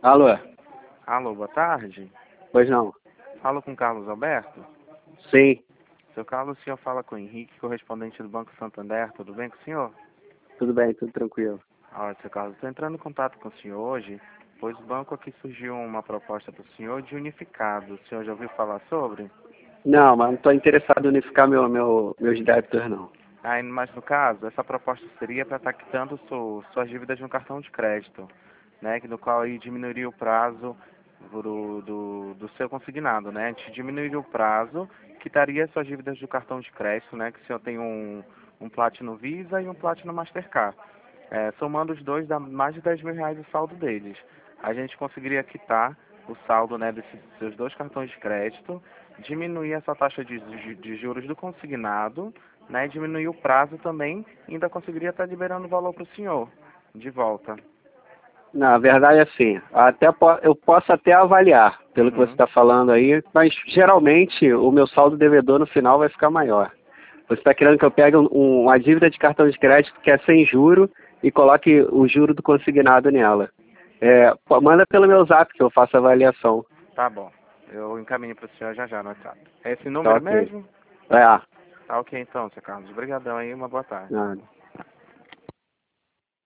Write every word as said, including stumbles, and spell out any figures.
Alô? Alô, boa tarde. Pois não? Falo com Carlos Alberto. Sim, Seu Carlos, o senhor fala com o Henrique, correspondente do Banco Santander. Tudo bem com o senhor? tudo bem, tudo tranquilo. Olha, seu Carlos, estou entrando em contato com o senhor hoje, pois o banco aqui surgiu uma proposta para o senhor de unificado. O senhor já ouviu falar sobre? Não, mas não estou interessado em unificar meu, meu, meus débitos, não. Ah, mas no caso, essa proposta seria para estar quitando su- suas dívidas no cartão de crédito, né? que- No qual aí diminuiria o prazo do, do, do seu consignado, né? A gente diminuiria o prazo, quitaria suas dívidas do cartão de crédito, né? Que o senhor tem um, um Platinum Visa e um Platinum Mastercard. É, somando os dois, dá mais de dez mil reais o saldo deles. A gente conseguiria quitar o saldo, né, desses seus dois cartões de crédito, diminuir essa taxa de, de, de juros do consignado, né, diminuir o prazo também, e ainda conseguiria estar liberando o valor para o senhor, de volta. Na verdade, assim, até po- eu posso até avaliar, pelo que você Uhum. está falando aí, mas geralmente o meu saldo devedor no final vai ficar maior. Você está querendo que eu pegue um- um- uma dívida de cartão de crédito que é sem juro e coloque o juro do consignado nela. É, pô, manda pelo meu zap que eu faço a avaliação. Tá bom. Eu encaminho para o senhor já já no WhatsApp. É esse Tá número ok. mesmo? É, Tá ok então, seu Carlos. Obrigadão aí, uma boa tarde. nada.